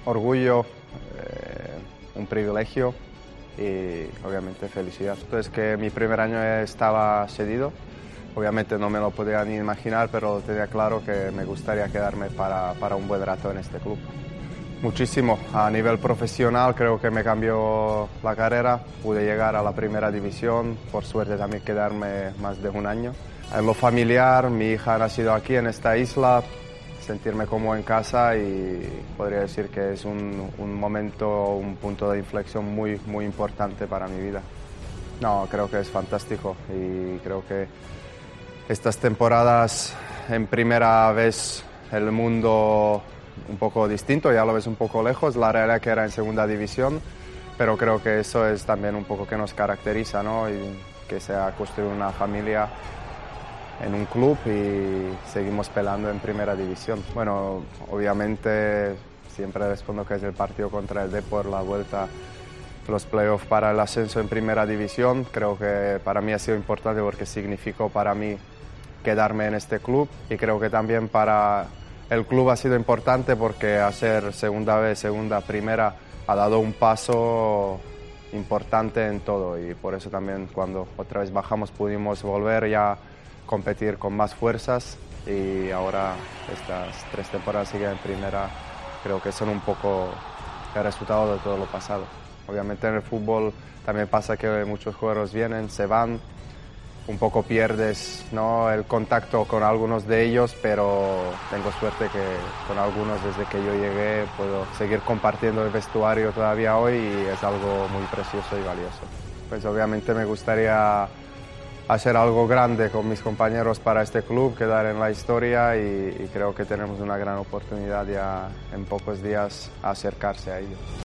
orgullo, un privilegio y obviamente felicidad. Entonces que mi primer año estaba cedido, obviamente no me lo podía ni imaginar, pero tenía claro que me gustaría quedarme para un buen rato en este club. Muchísimo, a nivel profesional creo que me cambió la carrera, pude llegar a la primera división, por suerte también quedarme más de un año. En lo familiar, mi hija ha nacido aquí en esta isla, sentirme como en casa y podría decir que es un momento, un punto de inflexión muy importante para mi vida. No, creo que es fantástico y creo que estas temporadas en primera vez el mundo un poco distinto, ya lo ves un poco lejos, la realidad que era en segunda división, pero creo que eso es también un poco que nos caracteriza, ¿no? Y que se ha construido una familia en un club y seguimos peleando en primera división. Bueno, obviamente siempre respondo que es el partido contra el Depor, la vuelta, los playoffs para el ascenso en primera división. Creo que para mí ha sido importante porque significó para mí quedarme en este club y creo que también para el club ha sido importante porque hacer segunda vez, segunda, primera ha dado un paso importante en todo y por eso también cuando otra vez bajamos pudimos volver ya competir con más fuerzas y ahora estas 3 temporadas siguen en primera, creo que son un poco el resultado de todo lo pasado. Obviamente en el fútbol también pasa que muchos jugadores vienen, se van, un poco pierdes, ¿no?, el contacto con algunos de ellos, pero tengo suerte que con algunos desde que yo llegué puedo seguir compartiendo el vestuario todavía hoy y es algo muy precioso y valioso. Pues obviamente me gustaría hacer algo grande con mis compañeros para este club, quedar en la historia y creo que tenemos una gran oportunidad ya en pocos días a acercarse a ello.